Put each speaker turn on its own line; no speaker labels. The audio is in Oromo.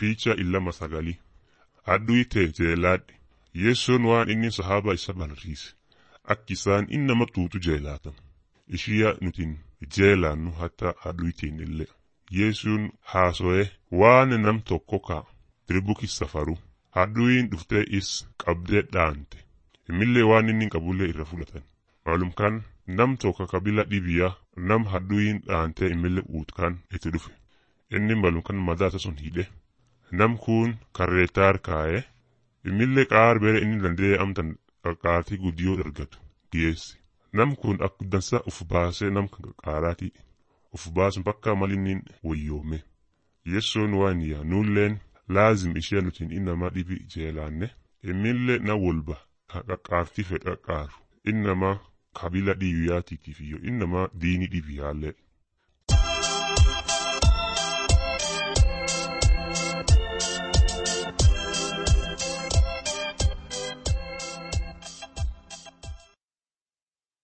Picha illama sagali. Adduu ta'e jeelaadhe. Yeessoon waan inni sahaba isa barsiise. Akka isaan innama tuutu jeelaatan. Ishiyaa nutin jeelaannu hatta adduu ta'in illee. Yeessuun haaso'ee waan nam tokko ka'a. Diribukis safaru. Adduun dhuftee is qabdee dhaante. Imillee waan inni qabullee irra fudhatan. Maalumkaan nam tokko kabila dhibiyaa nam hadduun dhaantee imillee uutkaan itti dhufe. Inni maalumkaan madaasa sun hidhe. Nam kun karreetaar kaa'ee imillee qaar bere inni danda'ee amtan qaqqaartii guddiyoo argatu dhiyeesse. Nam kun akka dansa uf baasee nam qaqqaaraatii uf baasun bakka malinnin wayyoome. Yeessoon waan yaa nulleen laazim ishee nutiin innama dhibi jeelaanne imillee na wolba qaqqaartii fedha qaqqaaru innama kabila dhibiyaatiitiif iyyoo innama diini dhibiyaallee.